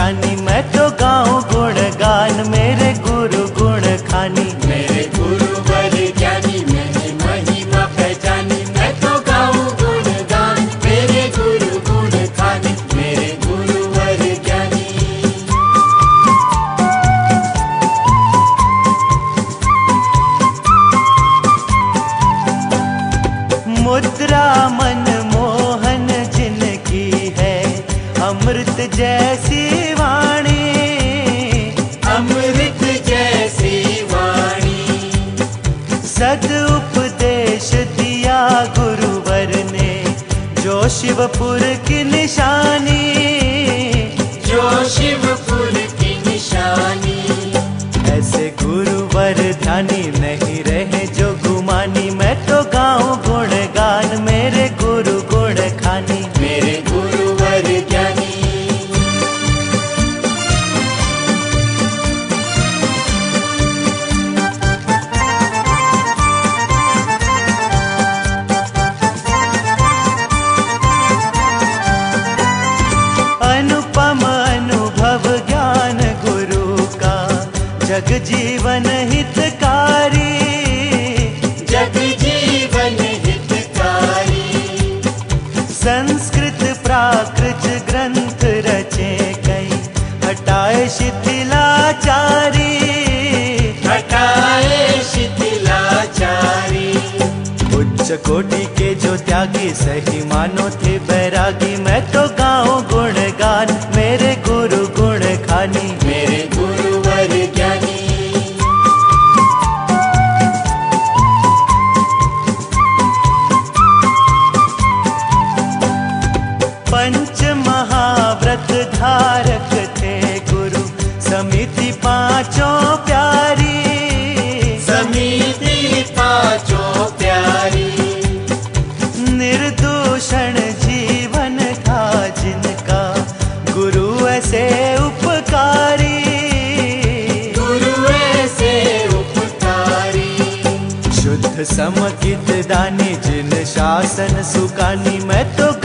पहचानी, मैं तो गाऊं गुणगान मेरे गुरु गुण खानी। मेरे गुरुवर ज्ञानी मैंने महिमा पहचानी, मैं तो गाऊं गुणगान मेरे गुरु गुण खानी, मेरे गुरुवर ज्ञानी। मुद्रा मनमोहन जिनकी है, अमृत जैसी वाणी, अमृत जैसी वाणी। सद उपदेश दिया गुरुवर ने, जो शिवपुर की निशानी, जो शिवपुर की निशानी। ऐसे गुरुवर ध्यानी नहीं रहे जो गुमानी, मैं तो गाऊं गुणगान मेरे गुरु गुण खानी। मेरे गुरुवर ज्ञानी। अनुपम अनुभव ज्ञान गुरु का, जग जीवन हितकारी, जग जीवन हितकारी। संस्कृत प्राकृत ग्रंथ रचे कई, हटाए शिथिलाचारी, हटाए शिथिलाचारी। उच्च कोटि के जो त्यागी सही मानो थे बैरागी, मैं तो गाऊं गुणगान मेरे गुरु गुण खानी। मेरे गुरुवर ज्ञानी। पंच महाव्रत धारक थे गुरु, समिति पांचों प्यारी, समिति पांचों प्यारी। निर्दूषण जीवन था जिनका, गुरु ऐसे उपकारी, गुरु ऐसे उपकारी। शुद्ध समकित दानी जिन शासन सुकानी, मैं तो